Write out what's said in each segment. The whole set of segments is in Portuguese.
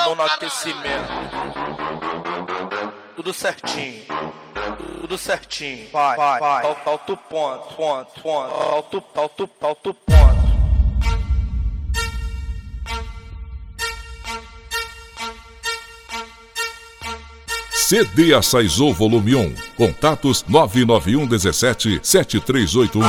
mão no aquecimento. Tudo certinho. Tudo certinho. Vai. Falta o ponto. Falta o ponto. CD Açaizô Volume 1. Contatos 991 17 7381.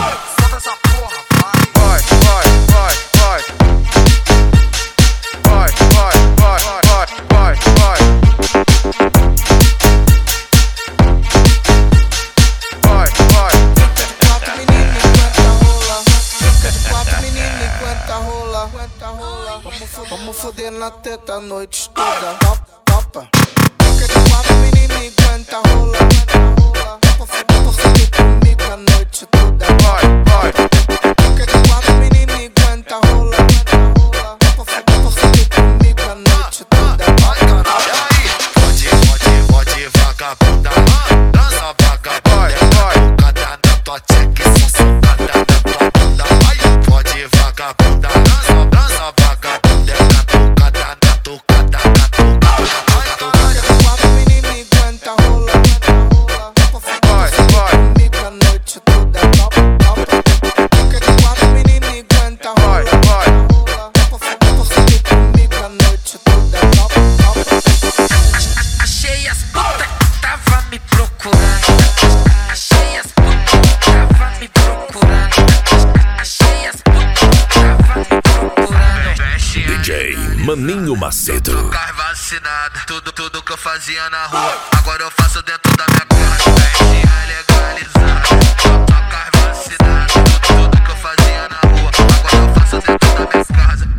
Vamos foder na teta a noite toda. Topa. Aquele quatro menino aguenta rola. Topa foder comigo a noite toda. Aquele quatro menino aguenta rola. Topa foder comigo a noite toda. Pode vagabunda, dança vagabunda, cada na tua check, só socada na tua bunda. Pode vagabunda, dança vagabunda, na tocada, na tocada. Aquele quatro menino aguenta rola. Topa foder comigo a noite toda. Aquele quatro menino aguenta rola. Topa foder comigo a noite toda. Achei as putas que tava me procurando. Achei as putas que tava me procurando. Achei as putas que tava me procurando. DJ Maninho Macedo. Carro vacinado, tudo que eu fazia na rua, agora eu faço dentro da minha casa. Festinha legalizada. Carro vacinado, tudo que eu fazia na rua, agora eu faço dentro da minha casa.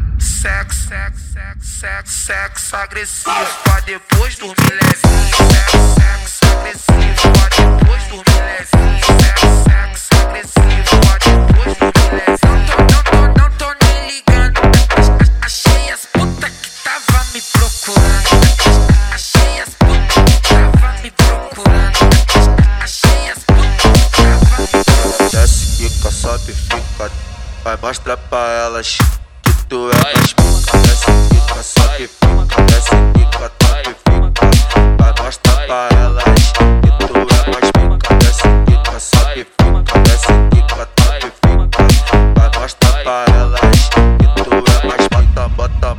Sexo agressivo, pra depois dormir levinho. Sexo agressivo, pra depois dormir levinho. Sexo agressivo, pra depois dormir levinho. Não tô nem ligando. Achei as putas que tava me procurando. Achei as putas que tava me procurando. Achei as putas que tava me procurando. Desce, fica, sobe, fica. Vai mostrar pra elas que tu é mais pica. Desce, fica, sobe, fica. Desce, fica, top, fica. Vai mostrar pra elas que tu é mais pica. Desce, fica, sobe, fica. Desce, fica, top, fica. Vai mostrar pra elas que tu é mais pica.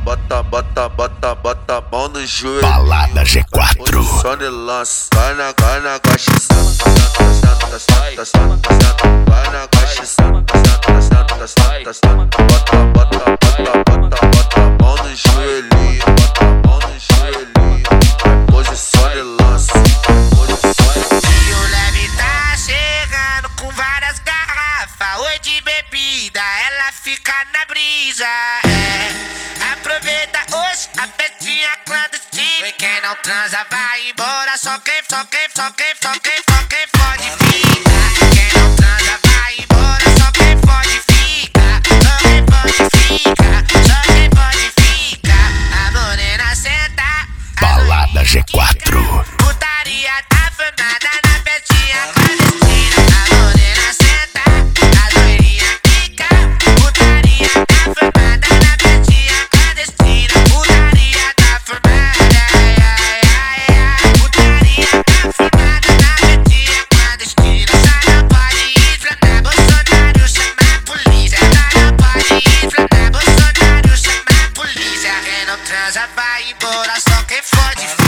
Bota a mão no joelho. Balada G4. Posiciona e lança. Vai na caixa, senta. Vai na caixa, senta. Bota a mão no joelhinho. Bota a mão no joelhinho. Posiciona e lança. E o leve tá chegando com várias garrafas. Oi de bebida, ela fica na brisa. Aproveita hoje a festinha clandestina. E quem não transa vai embora. Só quem pode ficar. Quem não transa vai embora. Só quem pode ficar. Só quem pode ficar. A morena senta. Balada G4. Putaria tá formada na festinha clandestina. A morena senta, a loirinha fica. Putaria tá formada na festinha clandestina. Putaria tá formada, putaria tá formada na festinha clandestina. Só não pode inflamar, Bolsonaro chama a polícia. Só não pode inflamar, Bolsonaro chama a polícia. Quem não transa vai embora, só quem fode.